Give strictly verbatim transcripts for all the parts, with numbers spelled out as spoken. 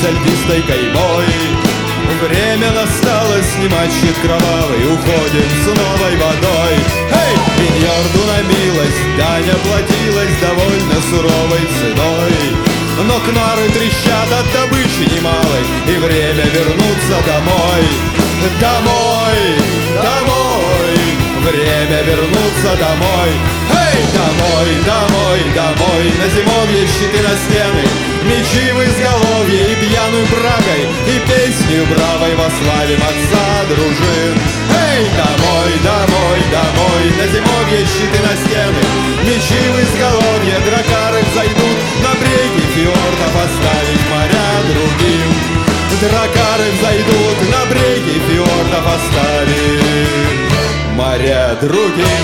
с льдистой каймой. Время настало снимать щит кровавый, уходим с новой водой. Эй! Иньорду на милость дань оплатилась довольно суровой ценой. Но кнары трещат от добычи немалой, и время вернуться домой. Домой, домой, время вернуться домой. Эй! Домой, домой, домой, на зимовье щиты на стены, мечи в изголовье и пьяную брагой, и песню бравой вославим отца дружин. Эй! Домой, домой, домой, на зимовье щиты на стены, мечи в изголовье, дракары взойдут на бреги фьордов, оставить моря другим. Дракары взойдут на бреги фьордов, оставить моря другим.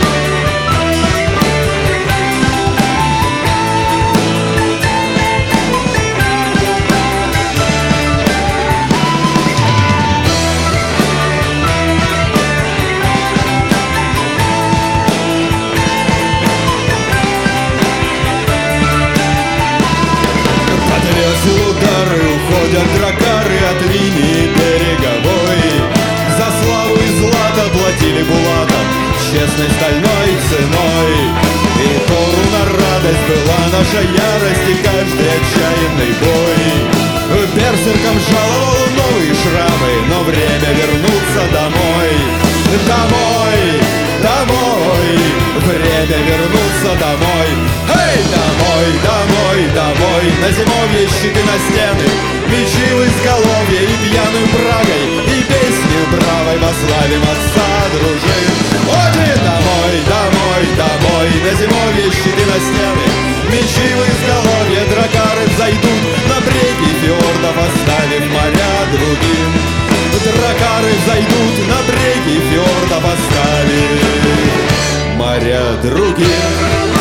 Удары уходят дракары от линии береговой. За славу и злато платили булатом честной стальной ценой. И Тору на радость была наша ярость и каждый отчаянный бой. Берсерком жаловал новые шрамы, но время вернуться домой. Домой, домой, время вернуться домой. Эй! Домой, домой, домой, на зимовье щиты на стены, мечи в изголовье и пьяную брагой, и песню бравой вославим отца дружин. Оди! Домой, домой, домой, на зимовье щиты на стены, мечи в изголовье, дракары взойдут на бреги фьордов, оставив моря другим. Дракары взойдут на бреги фьордов, оставив моря другим.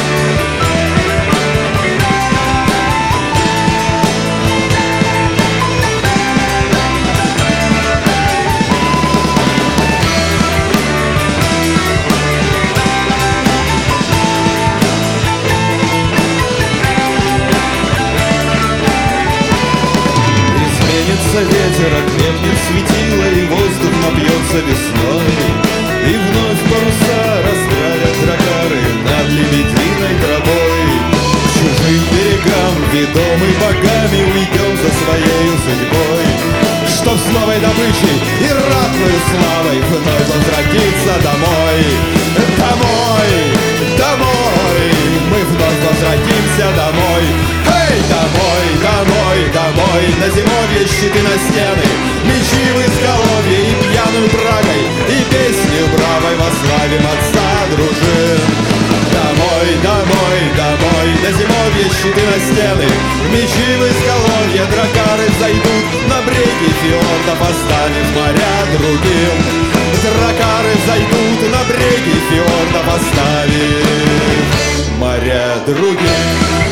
Ветер окрепнет светило, и воздух напьется весной, и вновь паруса расправят дракары над лебединой травой. К чужим берегам, ведомый богами, уйдем за своею судьбой, чтоб с новой добычей и ратною славой вновь возвратиться домой. Домой, домой, мы вновь возвратимся домой. Эй! Домой, домой, домой, на зимовье щиты на стены, мечи в изголовье и пьяную брагой, и песню бравой вославим отца дружин. Домой, домой, домой, на зимовье щиты на стены, мечи в изголовье, дракары взойдут на бреги фьордов, оставив моря другим. Дракары взойдут на бреги фьордов, оставив моря другим.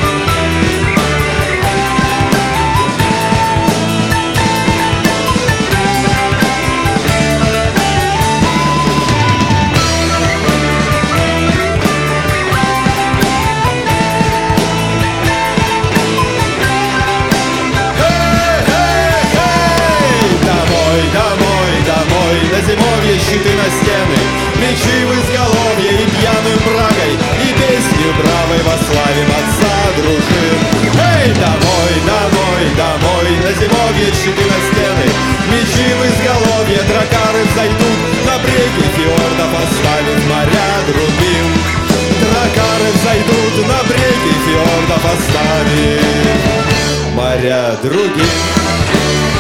На зимовье щиты на стены, мечи в изголовье и пьяную брагой, и песню бравой вославим отца дружин. Эй! Домой, домой, домой, на зимовье щиты на стены, мечи в изголовье, дракары взойдут на бреги фьордов, оставив моря другим. Дракары взойдут на бреги фьордов, оставив моря другим.